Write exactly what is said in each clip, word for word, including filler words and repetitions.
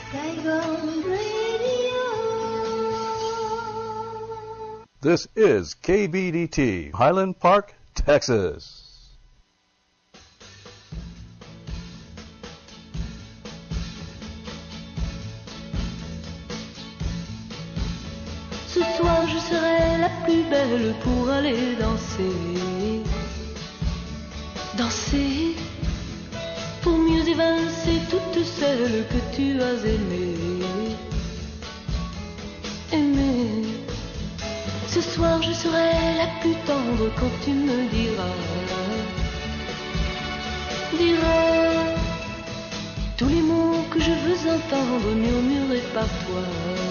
Saigon Radio. This is K B D T, Highland Park, Texas. Ce soir je serai la plus belle pour aller danser, danser, pour mieux évincer toutes celles que tu as aimées, aimées. Ce soir je serai la plus tendre quand tu me diras, diras tous les mots que je veux entendre murmurés par toi.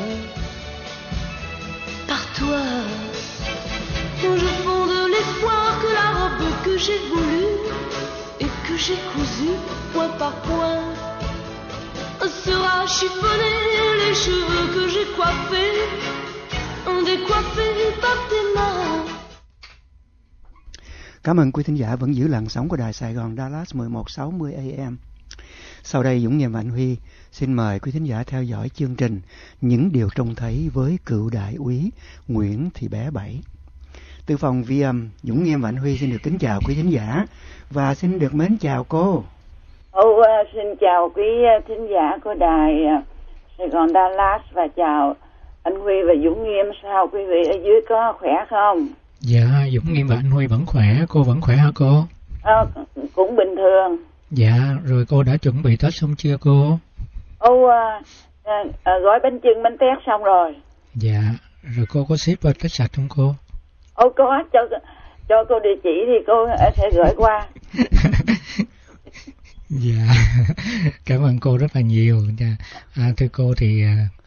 Par toi, où je fonde l'espoir que la robe que j'ai voulue et que j'ai cousue point par point sera chiffonnée, les cheveux que j'ai coiffés, décoiffés par tes mains. Cảm ơn quý thính giả vẫn giữ làn sóng của Đài Sài Gòn Dallas mười một sáu mươi A M. Sau đây Dũng Nhiệm và Anh Huy xin mời quý thính giả theo dõi chương trình Những Điều Trông Thấy với cựu đại úy Nguyễn Thị Bé Bảy. Từ phòng vi âm, Dũng Nghiêm và Anh Huy xin được kính chào quý thính giả và xin được mến chào cô. Ô, uh, xin chào quý thính giả của Đài uh, Sài Gòn Dallas và chào anh Huy và Dũng Nghiêm. Sao quý vị ở dưới có khỏe không? Dạ, Dũng Nghiêm và anh Huy vẫn khỏe, cô vẫn khỏe hả cô? À, cũng bình thường. Dạ, rồi cô đã chuẩn bị Tết xong chưa cô? Ô, à, à, à, gói bánh chưng, bánh tét xong rồi. Dạ, rồi cô có ship qua Tết sạch không cô? Ô, có, cho, cho cô địa chỉ thì cô sẽ gửi qua. Dạ, cảm ơn cô rất là nhiều. À, thưa cô thì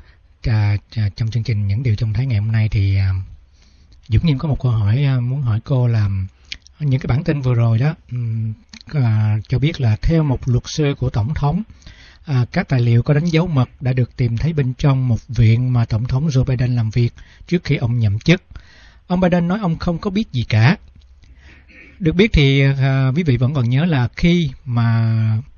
à, à, trong chương trình Những Điều Trông Thấy ngày hôm nay thì à, Dũng Nghiêm có một câu hỏi à, muốn hỏi cô là những cái bản tin vừa rồi đó à, cho biết là theo một luật sư của Tổng thống, à, các tài liệu có đánh dấu mật đã được tìm thấy bên trong một viện mà Tổng thống Joe Biden làm việc trước khi ông nhậm chức. Ông Biden nói ông không có biết gì cả. Được biết thì à, quý vị vẫn còn nhớ là khi mà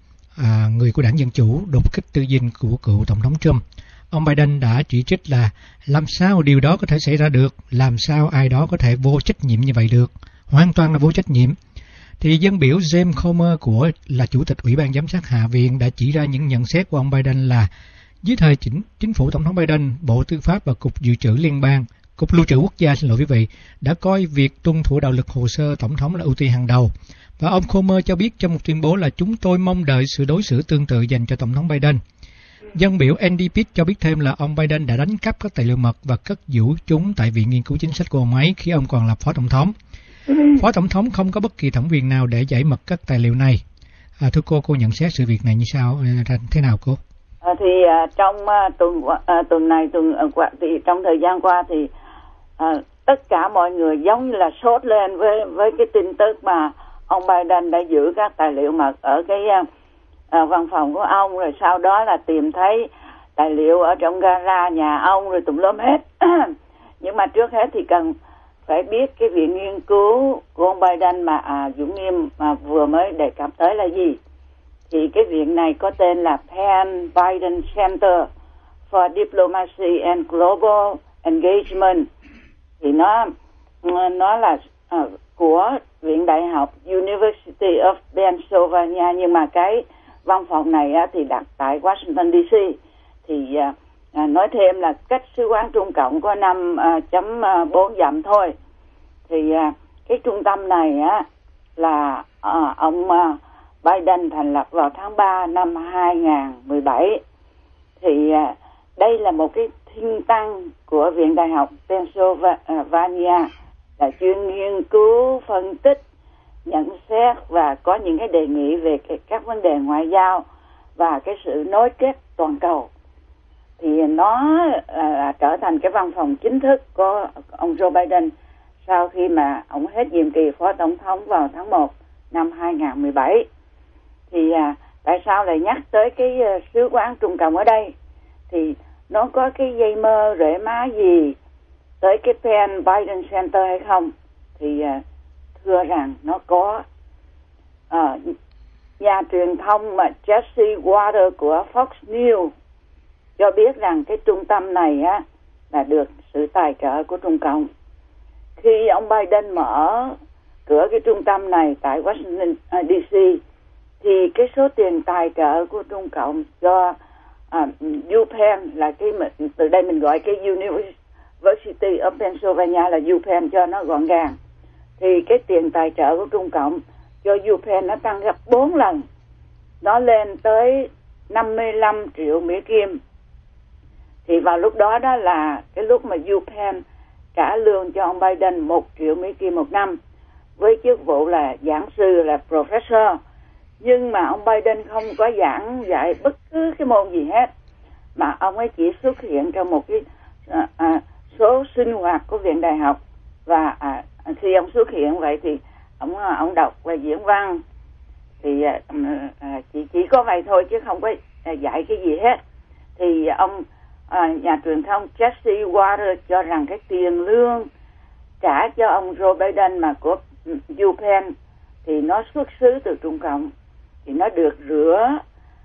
à, người của đảng Dân Chủ đột kích tư dinh của cựu Tổng thống Trump, ông Biden đã chỉ trích là làm sao điều đó có thể xảy ra được, làm sao ai đó có thể vô trách nhiệm như vậy được, hoàn toàn là vô trách nhiệm. Thì dân biểu James Comer của là chủ tịch Ủy ban Giám sát Hạ viện đã chỉ ra những nhận xét của ông Biden là dưới thời chính, chính phủ Tổng thống Biden, Bộ Tư pháp và Cục Dự trữ Liên bang, Cục Lưu trữ Quốc gia, xin lỗi quý vị, đã coi việc tuân thủ đạo luật hồ sơ Tổng thống là ưu tiên hàng đầu. Và ông Comer cho biết trong một tuyên bố là chúng tôi mong đợi sự đối xử tương tự dành cho Tổng thống Biden. Dân biểu Andy Pitt cho biết thêm là ông Biden đã đánh cắp các tài liệu mật và cất giữ chúng tại Viện Nghiên cứu Chính sách của ông ấy khi ông còn là Phó Tổng thống. Phó Tổng thống không có bất kỳ thẩm quyền nào để giải mật các tài liệu này. À, thưa cô, cô nhận xét sự việc này như sao, thế nào cô? À, thì uh, trong uh, tuần uh, tuần này tuần uh, thì trong thời gian qua thì uh, tất cả mọi người giống như là sốt lên với với cái tin tức mà ông Biden đã giữ các tài liệu mật ở cái uh, uh, văn phòng của ông, rồi sau đó là tìm thấy tài liệu ở trong gara nhà ông rồi tùm lum hết. Nhưng mà trước hết thì cần phải biết cái viện nghiên cứu của ông Biden mà à, Dũng Nghiêm mà vừa mới đề cập tới là gì. Thì cái viện này có tên là Penn Biden Center for Diplomacy and Global Engagement. Thì nó nó là uh, của Viện Đại học University of Pennsylvania, nhưng mà cái văn phòng này á, thì đặt tại Washington D C. Thì uh, À, nói thêm là cách sứ quán Trung Cộng có năm chấm bốn dặm thôi. Thì à, cái trung tâm này á là à, ông à, Biden thành lập vào tháng ba năm hai không một bảy. Thì à, đây là một cái think tank của Viện Đại học Pennsylvania, là chuyên nghiên cứu, phân tích, nhận xét và có những cái đề nghị về cái, các vấn đề ngoại giao và cái sự nối kết toàn cầu. Thì nó à, trở thành cái văn phòng chính thức của ông Joe Biden sau khi mà ông hết nhiệm kỳ Phó Tổng thống vào tháng một năm hai không một bảy. Thì à, tại sao lại nhắc tới cái uh, sứ quán Trung Cộng ở đây? Thì nó có cái dây mơ rễ má gì tới cái Penn Biden Center hay không? Thì uh, thưa rằng nó có. Uh, nhà truyền thông mà Jesse Water của Fox News cho biết rằng cái trung tâm này á là được sự tài trợ của Trung Cộng. Khi ông Biden mở cửa cái trung tâm này tại Washington đê xê thì cái số tiền tài trợ của Trung Cộng cho à, UPenn là cái mình, từ đây mình gọi cái University of Pennsylvania là UPenn cho nó gọn gàng, thì cái tiền tài trợ của Trung Cộng cho UPenn nó tăng gấp bốn lần, nó lên tới năm mươi lăm triệu Mỹ Kim. Thì vào lúc đó đó là cái lúc mà UPenn trả lương cho ông Biden một triệu Mỹ Kim một năm với chức vụ là giảng sư, là professor. Nhưng mà ông Biden không có giảng dạy bất cứ cái môn gì hết, mà ông ấy chỉ xuất hiện trong một cái à, à, số sinh hoạt của viện đại học. Và à, khi ông xuất hiện vậy thì ông ông đọc và diễn văn, thì à, à, chỉ chỉ có vậy thôi chứ không có à, dạy cái gì hết. Thì ông à, nhà truyền thông Jesse Watters cho rằng cái tiền lương trả cho ông Joe Biden mà của UPenn thì nó xuất xứ từ Trung Cộng, thì nó được rửa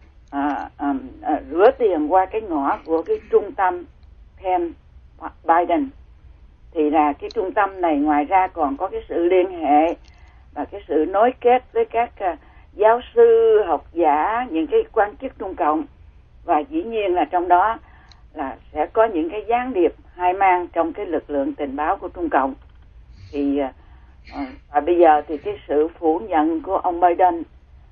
à, à, à, rửa tiền qua cái ngõ của cái trung tâm Penn Biden. Thì là cái trung tâm này ngoài ra còn có cái sự liên hệ và cái sự nối kết với các uh, giáo sư, học giả, những cái quan chức Trung Cộng, và dĩ nhiên là trong đó là sẽ có những cái gián điệp hai mang trong cái lực lượng tình báo của Trung Cộng. Thì uh, và bây giờ thì cái sự phủ nhận của ông Biden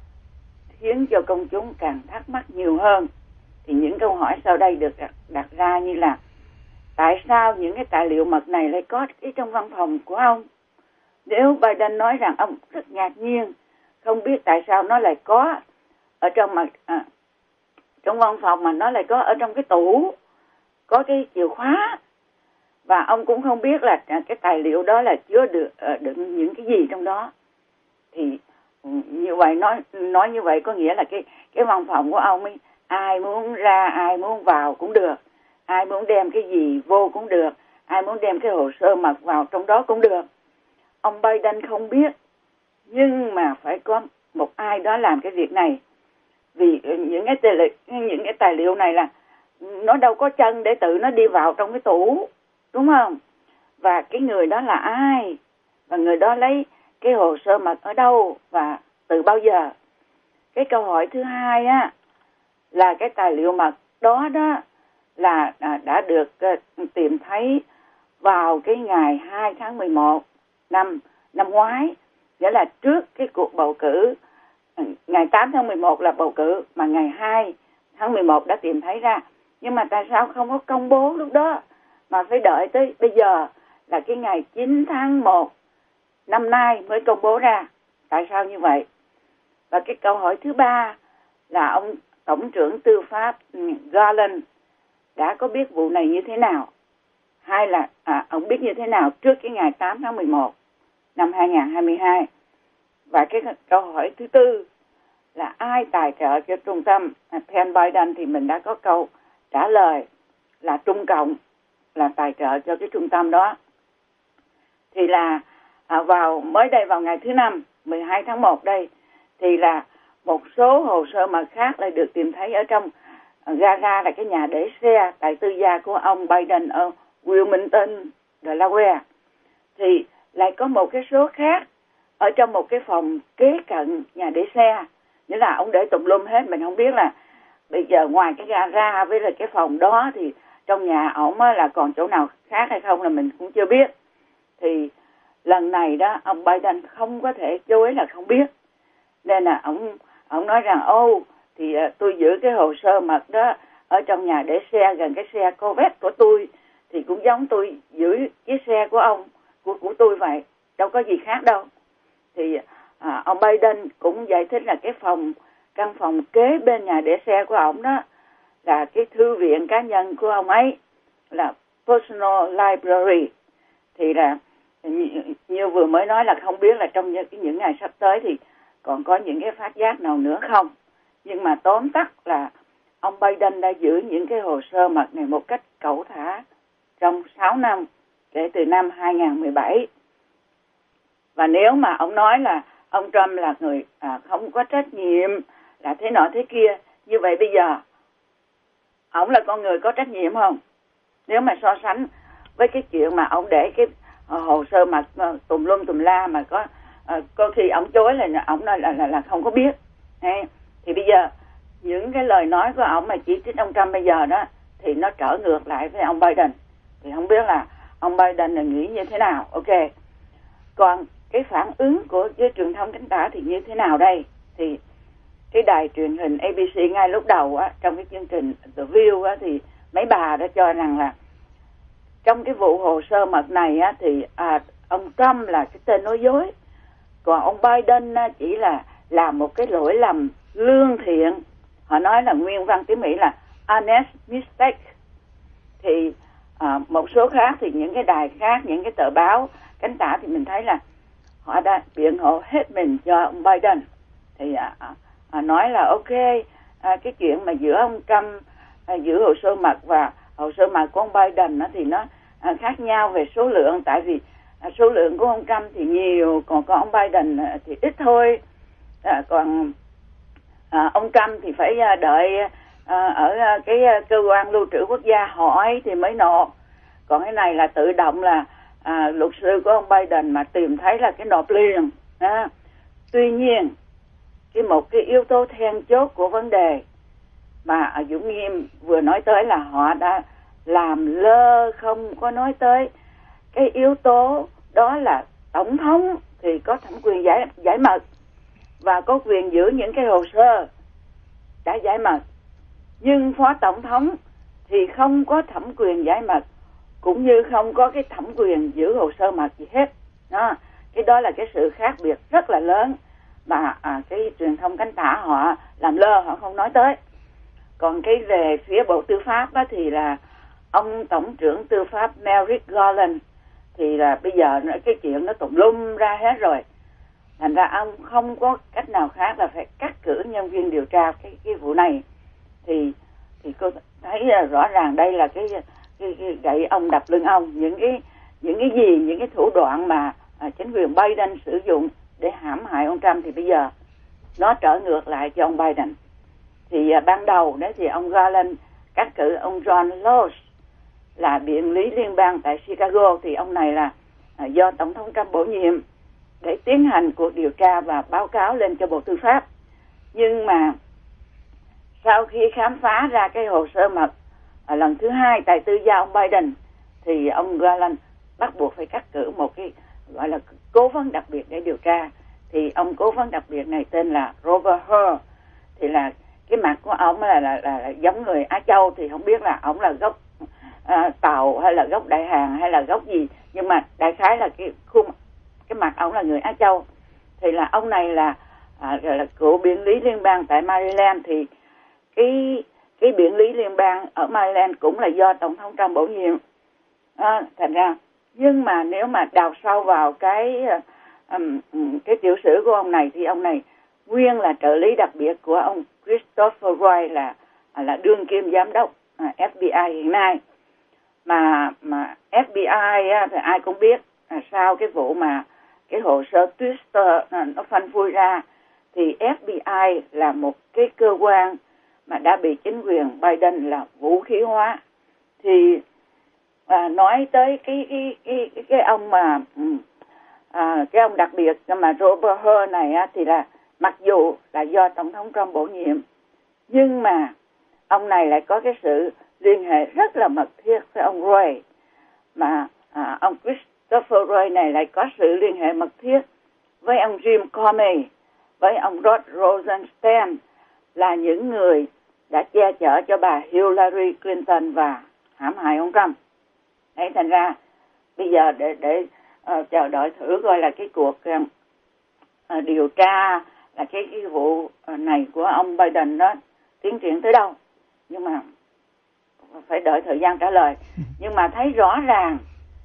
khiến cho công chúng càng thắc mắc nhiều hơn. Thì những câu hỏi sau đây được đặt, đặt ra như là: tại sao những cái tài liệu mật này lại có cái trong văn phòng của ông? Nếu Biden nói rằng ông rất ngạc nhiên, không biết tại sao nó lại có ở trong mà à, trong văn phòng mà nó lại có ở trong cái tủ, có cái chìa khóa, và ông cũng không biết là cái tài liệu đó là chứa được đựng những cái gì trong đó. Thì như vậy nói nói như vậy có nghĩa là cái cái văn phòng của ông ấy, ai muốn ra ai muốn vào cũng được, ai muốn đem cái gì vô cũng được, ai muốn đem cái hồ sơ mật vào trong đó cũng được. Ông Biden không biết, nhưng mà phải có một ai đó làm cái việc này, vì những cái tài liệu, những cái tài liệu này là nó đâu có chân để tự nó đi vào trong cái tủ, đúng không? Và cái người đó là ai, và người đó lấy cái hồ sơ mật ở đâu và từ bao giờ? Cái câu hỏi thứ hai á là cái tài liệu mật đó đó là đã được tìm thấy vào cái ngày hai tháng mười một năm năm ngoái, nghĩa là trước cái cuộc bầu cử. Ngày tám tháng mười một là bầu cử, mà ngày hai tháng mười một đã tìm thấy ra. Nhưng mà tại sao không có công bố lúc đó, mà phải đợi tới bây giờ là cái ngày chín tháng một năm nay mới công bố ra? Tại sao như vậy? Và cái câu hỏi thứ ba là ông Tổng trưởng Tư pháp Garland đã có biết vụ này như thế nào? Hay là à, ông biết như thế nào trước cái ngày tám tháng mười một năm hai nghìn không trăm hai mươi hai? Và cái câu hỏi thứ tư là ai tài trợ cho trung tâm Penn Biden, thì mình đã có câu trả lời là Trung Cộng là tài trợ cho cái trung tâm đó. Thì là à, vào mới đây vào ngày thứ năm mười hai tháng một đây, thì là một số hồ sơ mật khác lại được tìm thấy ở trong gara, là cái nhà để xe tại tư gia của ông Biden ở Wilmington, Delaware. Thì lại có một cái số khác ở trong một cái phòng kế cận nhà để xe, nghĩa là ông để tùm lum hết, mình không biết là bây giờ ngoài cái gara với lại cái phòng đó thì trong nhà ổng là còn chỗ nào khác hay không là mình cũng chưa biết. Thì lần này đó ông Biden không có thể chối là không biết, nên là ông ông nói rằng ô thì uh, tôi giữ cái hồ sơ mật đó ở trong nhà để xe gần cái xe Corvette của tôi, thì cũng giống tôi giữ chiếc xe của ông của của tôi vậy, đâu có gì khác đâu. Thì à, ông Biden cũng giải thích là cái phòng căn phòng kế bên nhà để xe của ông đó là cái thư viện cá nhân của ông ấy, là personal library. Thì là như, như vừa mới nói là không biết là trong những, những ngày sắp tới thì còn có những cái phát giác nào nữa không. Nhưng mà tóm tắt là ông Biden đã giữ những cái hồ sơ mật này một cách cẩu thả trong sáu năm kể từ năm hai nghìn không trăm mười bảy. Và nếu mà ông nói là ông Trump là người à, không có trách nhiệm, là thế nọ thế kia, như vậy bây giờ ổng là con người có trách nhiệm không? Nếu mà so sánh với cái chuyện mà ổng để cái uh, hồ sơ mà uh, tùm lum tùm la mà có uh, có khi ổng chối là ổng là, là là là không có biết. Hay, thì bây giờ những cái lời nói của ổng mà chỉ trích ông Trump bây giờ đó thì nó trở ngược lại với ông Biden. Thì không biết là ông Biden là nghĩ như thế nào. Ok. Còn cái phản ứng của với truyền thông cánh tả thì như thế nào đây? Thì cái đài truyền hình a bê xê ngay lúc đầu á, trong cái chương trình The View á, thì mấy bà đã cho rằng là trong cái vụ hồ sơ mật này á, thì à, ông Trump là cái tên nói dối, còn ông Biden á, chỉ là làm một cái lỗi lầm lương thiện. Họ nói là nguyên văn tiếng Mỹ là honest mistake. Thì à, một số khác thì những cái đài khác, những cái tờ báo cánh tả thì mình thấy là họ đã biện hộ hết mình cho ông Biden. Thì à, à, nói là ok, à, cái chuyện mà giữa ông Trump à, giữa hồ sơ mật và hồ sơ mật của ông Biden á, thì nó à, khác nhau về số lượng. Tại vì à, số lượng của ông Trump thì nhiều, còn có ông Biden à, thì ít thôi. À, còn à, ông Trump thì phải à, đợi à, ở à, cái à, cơ quan lưu trữ quốc gia hỏi thì mới nộp. Còn cái này là tự động là à, luật sư của ông Biden mà tìm thấy là cái nộp liền. À, tuy nhiên cái một cái yếu tố then chốt của vấn đề mà à, Dũng Nghiêm vừa nói tới là họ đã làm lơ, không có nói tới cái yếu tố đó là tổng thống thì có thẩm quyền giải giải mật và có quyền giữ những cái hồ sơ đã giải mật, nhưng phó tổng thống thì không có thẩm quyền giải mật cũng như không có cái thẩm quyền giữ hồ sơ mật gì hết. Đó, cái đó là cái sự khác biệt rất là lớn mà à, cái truyền thông cánh tả họ làm lơ, họ không nói tới. Còn cái về phía Bộ Tư pháp á, thì là ông Tổng trưởng Tư pháp Merrick Garland thì là bây giờ cái chuyện nó tùm lum ra hết rồi. Thành ra ông không có cách nào khác là phải cắt cử nhân viên điều tra cái cái vụ này. Thì thì cô thấy rõ ràng đây là cái cái, cái gậy ông đập lưng ông, những cái những cái gì, những cái thủ đoạn mà à, chính quyền Biden sử dụng để hãm hại ông Trump thì bây giờ nó trở ngược lại cho ông Biden. Thì à, ban đầu đấy thì ông Garland cắt cử ông John Lewis là biện lý liên bang tại Chicago, thì ông này là à, do Tổng thống Trump bổ nhiệm để tiến hành cuộc điều tra và báo cáo lên cho Bộ Tư pháp. Nhưng mà sau khi khám phá ra cái hồ sơ mật à, lần thứ hai tại tư gia ông Biden thì ông Garland bắt buộc phải cắt cử một cái gọi là cố vấn đặc biệt để điều tra. Thì ông cố vấn đặc biệt này tên là Robert Hur. Thì là cái mặt của ông là, là, là, là giống người Á Châu, thì không biết là ông là gốc à, Tàu hay là gốc Đại Hàn hay là gốc gì, nhưng mà đại khái là cái khuôn cái mặt ông là người Á Châu. Thì là ông này là à, là cựu biện lý liên bang tại Maryland. Thì cái cái biện lý liên bang ở Maryland cũng là do Tổng thống Trump bổ nhiệm. À, thành ra nhưng mà nếu mà đào sâu vào cái um, cái tiểu sử của ông này thì ông này nguyên là trợ lý đặc biệt của ông Christopher Wray, là là đương kim giám đốc à, ép bê i hiện nay. Mà mà ép bê i á, thì ai cũng biết à, sau cái vụ mà cái hồ sơ Twitter à, nó phanh phui ra thì ép bê i là một cái cơ quan mà đã bị chính quyền Biden là vũ khí hóa. Thì à, nói tới cái cái cái cái, cái ông mà à, cái ông đặc biệt mà Robert Hur này á, thì là mặc dù là do Tổng thống Trump bổ nhiệm, nhưng mà ông này lại có cái sự liên hệ rất là mật thiết với ông Wray. Mà à, ông Christopher Wray này lại có sự liên hệ mật thiết với ông Jim Comey, với ông Rod Rosenstein, là những người đã che chở cho bà Hillary Clinton và hãm hại ông Trump. Đấy, thành ra bây giờ để để uh, chờ đợi thử coi là cái cuộc uh, điều tra là cái, cái vụ này của ông Biden đó tiến triển tới đâu. Nhưng mà phải đợi thời gian trả lời. Nhưng mà thấy rõ ràng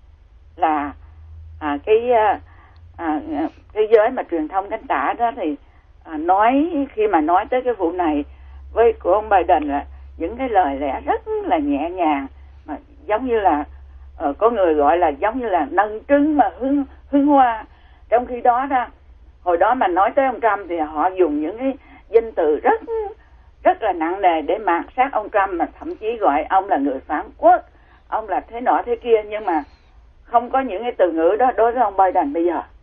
là à, cái à, cái giới mà truyền thông cánh tả đó thì à, nói khi mà nói tới cái vụ này với của ông Biden là những cái lời lẽ rất là nhẹ nhàng, mà giống như là uh, có người gọi là giống như là nâng trứng mà hương hương hoa. Trong khi đó đó hồi đó mà nói tới ông Trump thì họ dùng những cái danh từ rất rất là nặng nề để mạt sát ông Trump, mà thậm chí gọi ông là người phản quốc, ông là thế nọ thế kia, nhưng mà không có những cái từ ngữ đó đối với ông Biden bây giờ.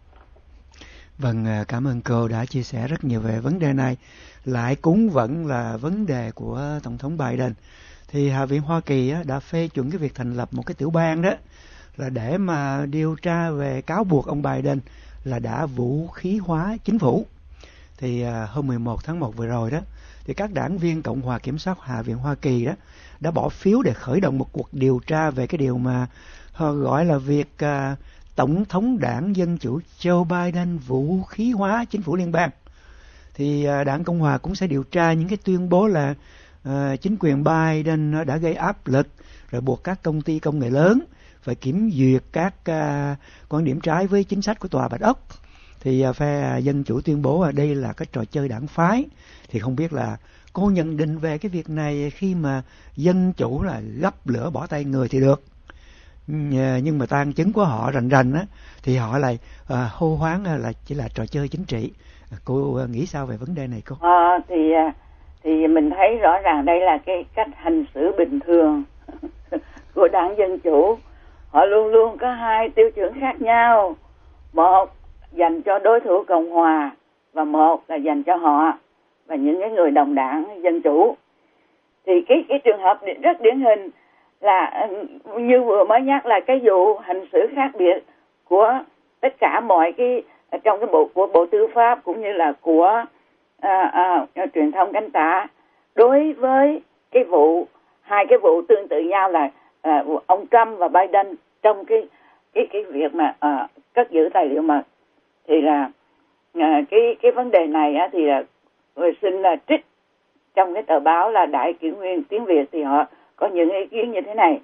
Vâng, cảm ơn cô đã chia sẻ rất nhiều về vấn đề này. Lại cũng vẫn là vấn đề của Tổng thống Biden. Thì Hạ viện Hoa Kỳ đã phê chuẩn cái việc thành lập một cái tiểu bang đó, là để mà điều tra về cáo buộc ông Biden là đã vũ khí hóa chính phủ. Thì hôm mười một tháng một vừa rồi đó, thì các đảng viên Cộng hòa kiểm soát Hạ viện Hoa Kỳ đó đã bỏ phiếu để khởi động một cuộc điều tra về cái điều mà họ gọi là việc uh, Tổng thống đảng Dân Chủ Joe Biden vũ khí hóa chính phủ liên bang. Thì uh, đảng Cộng hòa cũng sẽ điều tra những cái tuyên bố là uh, chính quyền Biden đã gây áp lực rồi buộc các công ty công nghệ lớn phải kiểm duyệt các uh, quan điểm trái với chính sách của Tòa Bạch Ốc. Thì uh, phe Dân Chủ tuyên bố uh, đây là cái trò chơi đảng phái. Thì không biết là cô nhận định về cái việc này khi mà Dân Chủ là gấp lửa bỏ tay người thì được, nhưng mà tang chứng của họ rành rành á, thì họ lại uh, hô hoáng là chỉ là trò chơi chính trị. Cô uh, nghĩ sao về vấn đề này cô? À, thì thì mình thấy rõ ràng đây là cái cách hành xử bình thường của đảng Dân Chủ. Họ luôn luôn có hai tiêu chuẩn khác nhau, một dành cho đối thủ Cộng hòa và một là dành cho họ và những cái người đồng đảng Dân Chủ. Thì cái cái trường hợp rất điển hình là như vừa mới nhắc là cái vụ hành xử khác biệt của tất cả mọi cái trong cái bộ của Bộ Tư pháp cũng như là của à, à, truyền thông cánh tả đối với cái vụ hai cái vụ tương tự nhau là à, ông Trump và Biden trong cái cái cái việc mà à, cất giữ tài liệu mật. Thì là à, cái cái vấn đề này á, thì là xin là trích trong cái tờ báo là Đại Kỷ Nguyên tiếng Việt, thì họ có những ý kiến như thế này: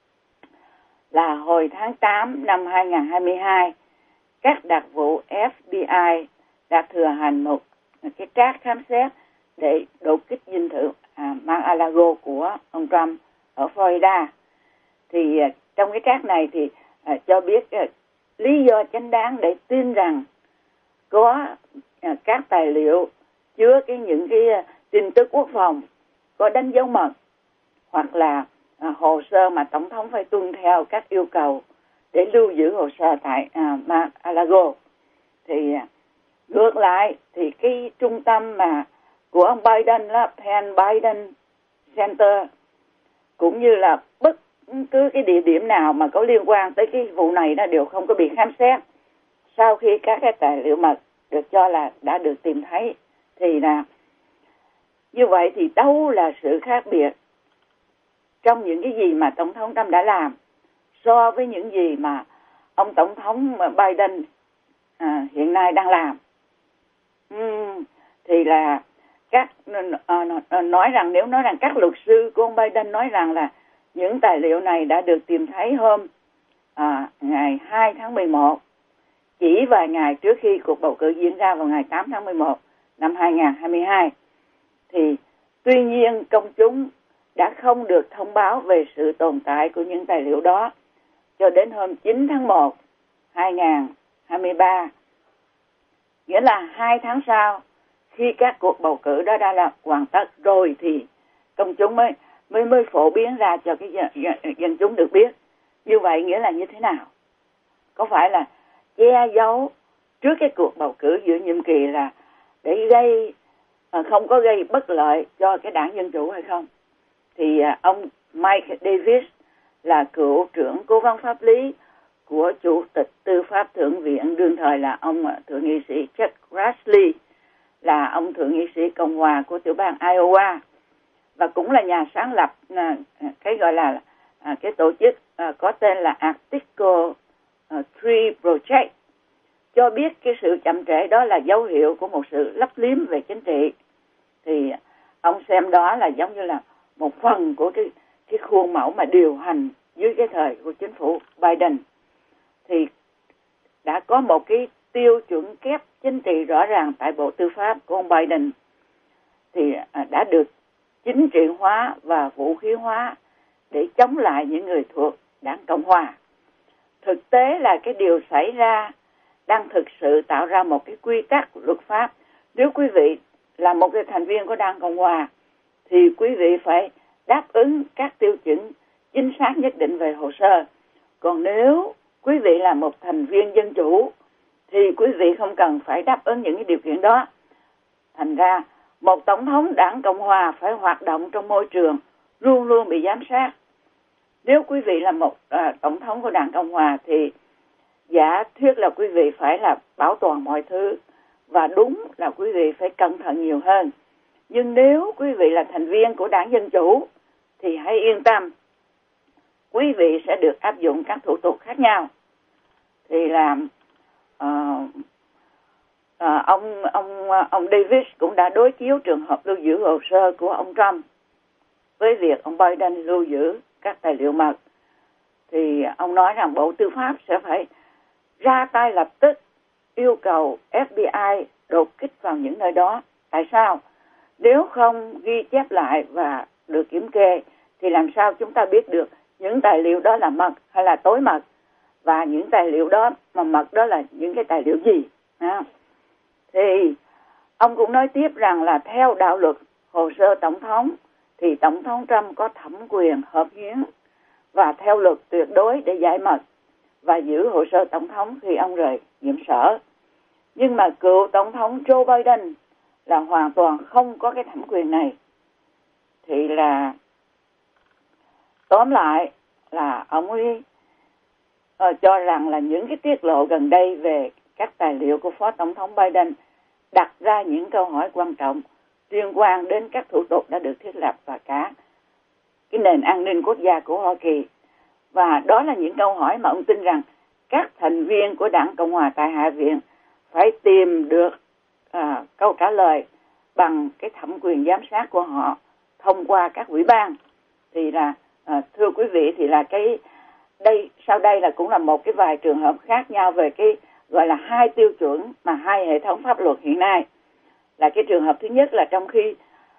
là hồi tháng tám năm hai nghìn không trăm hai mươi hai, các đặc vụ F B I đã thừa hành một cái trác khám xét để đột kích dinh thự à, Mar-a-Lago của ông Trump ở Florida. Thì à, trong cái trác này thì à, cho biết à, lý do chính đáng để tin rằng có à, các tài liệu chứa cái những cái à, tin tức quốc phòng có đánh dấu mật, hoặc là à, hồ sơ mà tổng thống phải tuân theo các yêu cầu để lưu giữ hồ sơ tại à, Mar-a-Lago. Thì à, ngược lại thì cái trung tâm mà của ông Biden là Penn Biden Center, cũng như là bất cứ cái địa điểm nào mà có liên quan tới cái vụ này nó đều không có bị khám xét sau khi các cái tài liệu mật được cho là đã được tìm thấy. Thì là như vậy thì đâu là sự khác biệt trong những cái gì mà Tổng thống Trump đã làm so với những gì mà ông Tổng thống Biden à, hiện nay đang làm? Uhm, thì là các uh, nói rằng nếu nói rằng các luật sư của ông Biden nói rằng là những tài liệu này đã được tìm thấy hôm à, ngày hai tháng mười một, chỉ vài ngày trước khi cuộc bầu cử diễn ra vào ngày tám tháng mười một năm hai nghìn không trăm hai mươi hai. Thì tuy nhiên công chúng đã không được thông báo về sự tồn tại của những tài liệu đó cho đến hôm chín tháng một năm hai nghìn không trăm hai mươi ba. Nghĩa là hai tháng sau, khi các cuộc bầu cử đó đã là hoàn tất rồi, thì công chúng mới mới mới phổ biến ra cho cái dân, dân, dân chúng được biết. Như vậy nghĩa là như thế nào? Có phải là che giấu trước cái cuộc bầu cử giữa nhiệm kỳ là để gây không có gây bất lợi cho cái đảng Dân Chủ hay không? Thì ông Mike Davis là cựu trưởng cố vấn pháp lý của Chủ tịch Tư pháp Thượng viện đương thời là ông Thượng nghị sĩ Chuck Grassley, là ông Thượng nghị sĩ Cộng hòa của tiểu bang Iowa, và cũng là nhà sáng lập cái gọi là cái tổ chức có tên là Article ba Project, cho biết cái sự chậm trễ đó là dấu hiệu của một sự lấp liếm về chính trị. Thì ông xem đó là giống như là một phần của cái cái khuôn mẫu mà điều hành dưới cái thời của chính phủ Biden. Thì đã có một cái tiêu chuẩn kép chính trị rõ ràng tại Bộ Tư pháp của ông Biden, thì đã được chính trị hóa và vũ khí hóa để chống lại những người thuộc đảng Cộng hòa. Thực tế là cái điều xảy ra đang thực sự tạo ra một cái quy tắc luật pháp. Nếu quý vị là một cái thành viên của Đảng Cộng Hòa thì quý vị phải đáp ứng các tiêu chuẩn chính xác nhất định về hồ sơ. Còn nếu quý vị là một thành viên dân chủ thì quý vị không cần phải đáp ứng những cái điều kiện đó. Thành ra một tổng thống Đảng Cộng Hòa phải hoạt động trong môi trường luôn luôn bị giám sát. Nếu quý vị là một à, tổng thống của Đảng Cộng Hòa thì giả thuyết là quý vị phải là bảo toàn mọi thứ, và đúng là quý vị phải cẩn thận nhiều hơn. Nhưng nếu quý vị là thành viên của Đảng Dân Chủ thì hãy yên tâm, quý vị sẽ được áp dụng các thủ tục khác nhau. Thì là uh, uh, ông ông ông Davis cũng đã đối chiếu trường hợp lưu giữ hồ sơ của ông Trump với việc ông Biden lưu giữ các tài liệu mật. Thì ông nói rằng Bộ Tư pháp sẽ phải ra tay lập tức yêu cầu F B I đột kích vào những nơi đó. Tại sao? Nếu không ghi chép lại và được kiểm kê thì làm sao chúng ta biết được những tài liệu đó là mật hay là tối mật, và những tài liệu đó mà mật đó là những cái tài liệu gì? À. Thì ông cũng nói tiếp rằng là theo đạo luật hồ sơ tổng thống thì tổng thống Trump có thẩm quyền hợp hiến và theo luật tuyệt đối để giải mật và giữ hồ sơ tổng thống khi ông rời nhiệm sở. Nhưng mà cựu tổng thống Joe Biden là hoàn toàn không có cái thẩm quyền này. Thì là tóm lại là ông ấy uh, cho rằng là những cái tiết lộ gần đây về các tài liệu của Phó Tổng thống Biden đặt ra những câu hỏi quan trọng liên quan đến các thủ tục đã được thiết lập và cả cái nền an ninh quốc gia của Hoa Kỳ. Và đó là những câu hỏi mà ông tin rằng các thành viên của Đảng Cộng Hòa tại Hạ viện phải tìm được à, câu trả lời bằng cái thẩm quyền giám sát của họ thông qua các ủy ban. Thì là à, thưa quý vị, thì là cái đây sau đây là cũng là một cái vài trường hợp khác nhau về cái gọi là hai tiêu chuẩn mà hai hệ thống pháp luật hiện nay. Là cái trường hợp thứ nhất là trong khi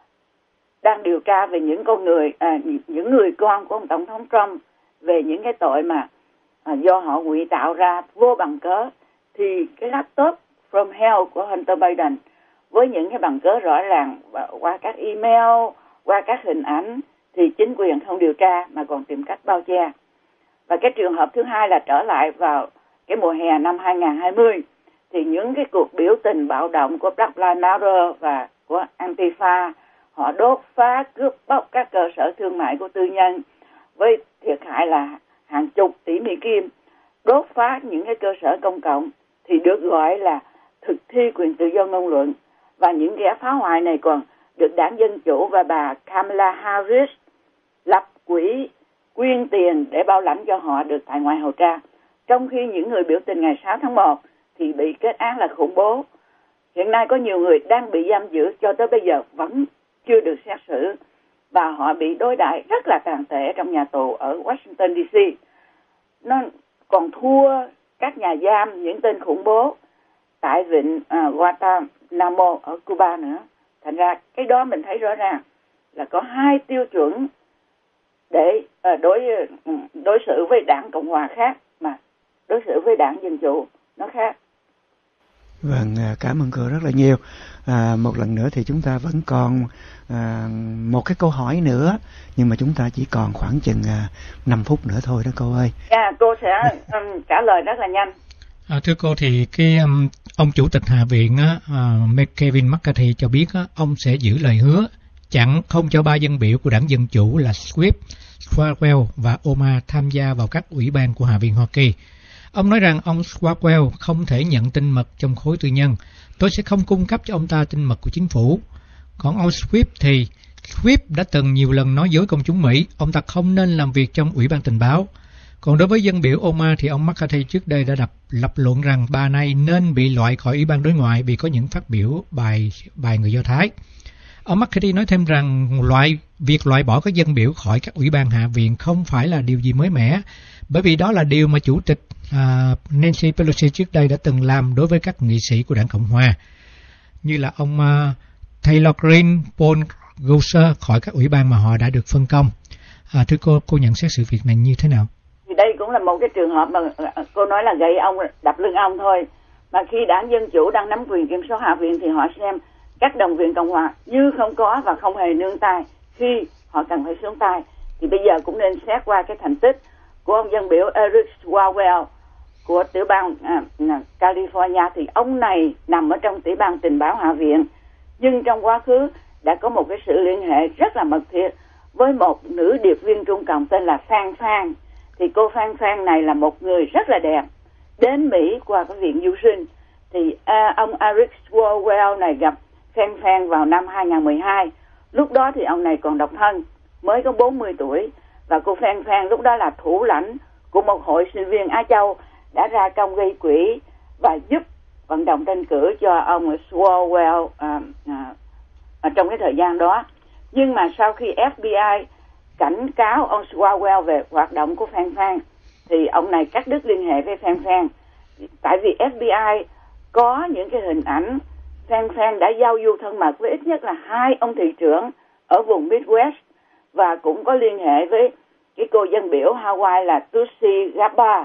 đang điều tra về những con người à, những người con của ông Tổng thống Trump về những cái tội mà à, do họ ngụy tạo ra vô bằng cớ, thì cái laptop from hell của Hunter Biden với những cái bằng cớ rõ ràng qua các email, qua các hình ảnh thì chính quyền không điều tra mà còn tìm cách bao che. Và cái trường hợp thứ hai là trở lại vào cái mùa hè năm hai không hai không thì những cái cuộc biểu tình bạo động của Black Lives Matter và của Antifa, họ đốt phá cướp bóc các cơ sở thương mại của tư nhân với thiệt hại là hàng chục tỷ Mỹ Kim, đốt phá những cái cơ sở công cộng thì được gọi là thực thi quyền tự do ngôn luận. Và những kẻ phá hoại này còn được Đảng Dân Chủ và bà Kamala Harris lập quỹ quyên tiền để bảo lãnh cho họ được tại ngoại hầu tra. Trong khi những người biểu tình ngày sáu tháng một thì bị kết án là khủng bố. Hiện nay có nhiều người đang bị giam giữ cho tới bây giờ vẫn chưa được xét xử, và họ bị đối đãi rất là tàn tệ trong nhà tù ở Washington D C. Nó còn thua các nhà giam, những tên khủng bố tại vịnh uh, Guantanamo ở Cuba nữa. Thành ra cái đó mình thấy rõ ràng là có hai tiêu chuẩn để uh, đối đối xử với Đảng Cộng Hòa khác, mà đối xử với Đảng Dân Chủ nó khác. Vâng, cảm ơn cô rất là nhiều. À, một lần nữa thì chúng ta vẫn còn à, một cái câu hỏi nữa, nhưng mà chúng ta chỉ còn khoảng chừng à, năm phút nữa thôi đó cô ơi. Dạ, cô sẽ um, trả lời rất là nhanh. À, thưa cô, thì cái um, ông chủ tịch Hạ viện á, uh, Kevin McCarthy cho biết á, ông sẽ giữ lời hứa chặn không cho ba dân biểu của Đảng Dân Chủ là Swift, Swalwell và Omar tham gia vào các ủy ban của Hạ viện Hoa Kỳ. Ông nói rằng ông Swalwell không thể nhận tin mật trong khối tư nhân. Tôi sẽ không cung cấp cho ông ta tin mật của chính phủ. Còn ông Swift thì Swift đã từng nhiều lần nói dối công chúng Mỹ, ông ta không nên làm việc trong ủy ban tình báo. Còn đối với dân biểu Omar thì ông McCarthy trước đây đã đập, lập luận rằng bà này nên bị loại khỏi ủy ban đối ngoại vì có những phát biểu bài bài người Do Thái. Ông McCarthy nói thêm rằng loại việc loại bỏ các dân biểu khỏi các ủy ban Hạ viện không phải là điều gì mới mẻ, bởi vì đó là điều mà Chủ tịch uh, Nancy Pelosi trước đây đã từng làm đối với các nghị sĩ của Đảng Cộng Hòa, như là ông uh, Taylor Greene, Paul Gosar khỏi các ủy ban mà họ đã được phân công. À, thưa cô, cô nhận xét sự việc này như thế nào? Thì đây cũng là một cái trường hợp mà cô nói là gậy ông, đập lưng ông thôi. Mà khi Đảng Dân Chủ đang nắm quyền kiểm soát Hạ viện thì họ xem các đồng viện Cộng hòa như không có và không hề nương tay khi họ cần phải xuống tay. Thì bây giờ cũng nên xét qua cái thành tích của ông dân biểu Eric Swalwell của tiểu bang à, California. Thì ông này nằm ở trong tiểu bang tình báo Hạ viện, nhưng trong quá khứ đã có một cái sự liên hệ rất là mật thiết với một nữ điệp viên Trung Cộng tên là Phan Phan. Thì cô Phan Phan này là một người rất là đẹp, đến Mỹ qua cái viện du sinh. Thì à, ông Eric Swalwell này gặp Phan Phan vào năm hai không một hai. Lúc đó thì ông này còn độc thân, mới có bốn mươi tuổi. Và cô Phan Phan lúc đó là thủ lãnh của một hội sinh viên Á Châu đã ra công gây quỹ và giúp vận động tranh cử cho ông Swalwell à, à, à, trong cái thời gian đó. Nhưng mà sau khi F B I cảnh cáo ông Swalwell về hoạt động của Phan Phan thì ông này cắt đứt liên hệ với Phan Phan. Tại vì F B I có những cái hình ảnh Phan Phan đã giao du thân mật với ít nhất là hai ông thị trưởng ở vùng Midwest, và cũng có liên hệ với cái cô dân biểu Hawaii là Tulsi Gabbard.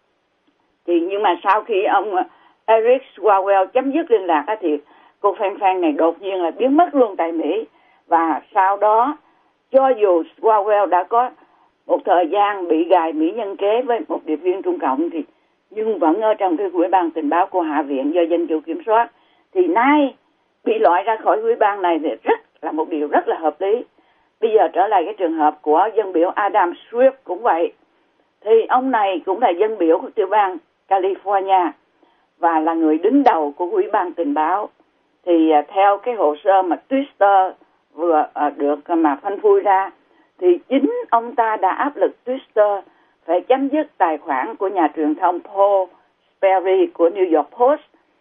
Thì nhưng mà sau khi ông Eric Swalwell chấm dứt liên lạc thì cô Phan Phan này đột nhiên là biến mất luôn tại Mỹ. Và sau đó cho dù Swalwell đã có một thời gian bị gài Mỹ nhân kế với một điệp viên Trung Cộng thì nhưng vẫn ở trong cái ủy ban tình báo của Hạ viện do Dân chủ kiểm soát. Thì nay bị loại ra khỏi ủy ban này thì rất là một điều rất là hợp lý. Bây giờ trở lại cái trường hợp của dân biểu Adam Schiff cũng vậy. Thì ông này cũng là dân biểu của tiểu bang California và là người đứng đầu của ủy ban tình báo. Thì uh, theo cái hồ sơ mà Twitter vừa uh, được uh, mà phanh phui ra thì chính ông ta đã áp lực Twitter phải chấm dứt tài khoản của nhà truyền thông Paul Sperry của New York Post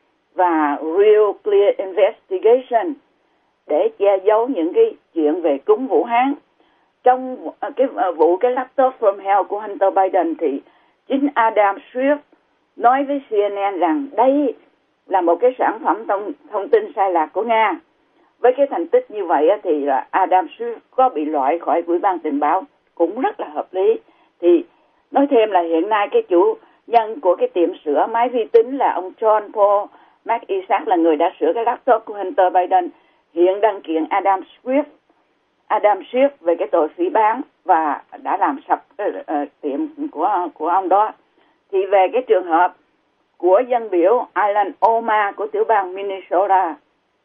và Real Clear Investigation để che giấu những cái chuyện về cúng Vũ Hán. Trong uh, cái uh, vụ cái laptop from hell của Hunter Biden thì chính Adam Schiff nói với C N N rằng đây là một cái sản phẩm thông, thông tin sai lạc của Nga. Với cái thành tích như vậy thì là Adam Schiff có bị loại khỏi ủy ban tình báo cũng rất là hợp lý. Thì nói thêm là hiện nay cái chủ nhân của cái tiệm sửa máy vi tính là ông John Paul McIsaac là người đã sửa cái laptop của Hunter Biden, hiện đăng kiện Adam Schiff Adam Schiff về cái tội phỉ báng và đã làm sập cái uh, tiệm của của ông đó. Thì về cái trường hợp của dân biểu Ilhan Omar của tiểu bang Minnesota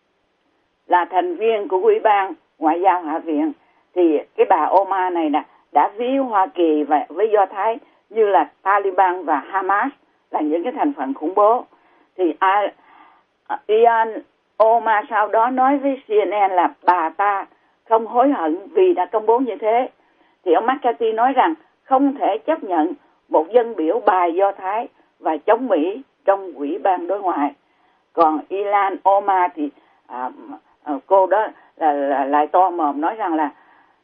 là thành viên của ủy ban ngoại giao Hạ viện, thì cái bà Omar này nè đã ví Hoa Kỳ và với Do Thái như là Taliban và Hamas là những cái thành phần khủng bố. Thì Ilhan Omar sau đó nói với C N N là bà ta không hối hận vì đã công bố như thế. Thì ông McCarthy nói rằng không thể chấp nhận một dân biểu bài Do Thái và chống Mỹ trong ủy ban đối ngoại. Còn Ilhan Omar thì à, à, cô đó là, là lại to mồm nói rằng là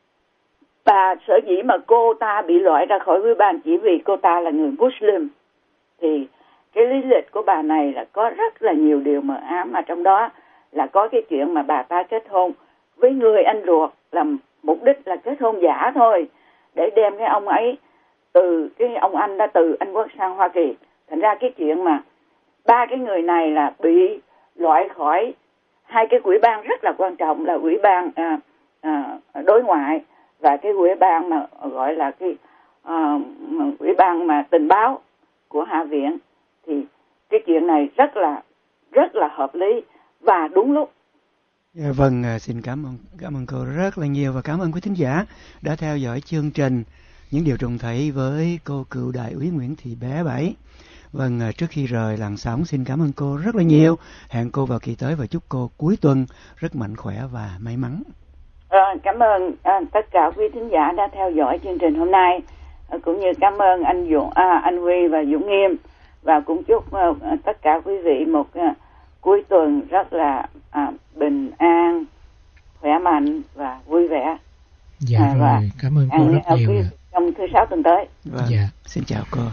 bà sở dĩ mà cô ta bị loại ra khỏi ủy ban chỉ vì cô ta là người Muslim. Thì cái lý lịch của bà này là có rất là nhiều điều mờ ám, mà trong đó là có cái chuyện mà bà ta kết hôn với người anh ruột, làm mục đích là kết hôn giả thôi để đem cái ông ấy từ cái ông anh đã từ Anh Quốc sang Hoa Kỳ. Thành ra cái chuyện mà ba cái người này là bị loại khỏi hai cái ủy ban rất là quan trọng là ủy ban à, à, đối ngoại và cái ủy ban mà gọi là cái à, ủy ban mà tình báo của Hạ viện. Thì cái chuyện này rất là rất là hợp lý và đúng lúc. Yeah, vâng, xin cảm ơn cảm ơn cô rất là nhiều và cảm ơn quý thính giả đã theo dõi chương trình Những Điều Trùng Thảy với cô cựu đại úy Nguyễn Thị Bé Bảy. Vâng, trước khi rời làn sóng xin cảm ơn cô rất là nhiều. Hẹn cô vào kỳ tới và chúc cô cuối tuần rất mạnh khỏe và may mắn. À, cảm ơn à, tất cả quý thính giả đã theo dõi chương trình hôm nay, à, cũng như cảm ơn anh Dũng, à, anh Huy và Dũng Nghiêm, và cũng chúc à, tất cả quý vị một à, cuối tuần rất là à, bình an, khỏe mạnh và vui vẻ. Dạ à, rồi, cảm ơn cô rất nhiều. Trong thứ sáu tuần tới. Vâng, dạ. Xin chào cô.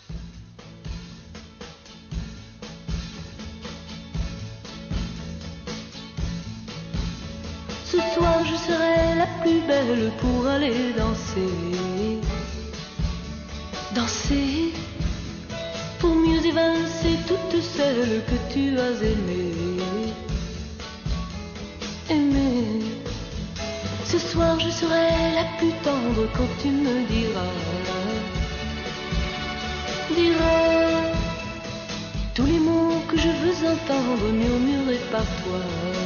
Ce soir je serai la plus belle pour aller danser, danser, pour mieux évincer toutes celles que tu as aimées. serai la plus tendre quand tu me diras, diras tous les mots que je veux entendre murmurés par toi,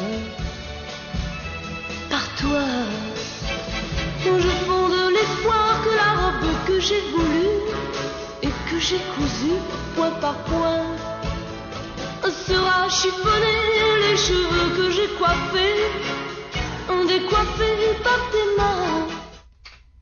par toi. Je fonde l'espoir que la robe que j'ai voulue et que j'ai cousue point par point sera chiffonnée, les cheveux que j'ai coiffés, décoiffés par tes mains.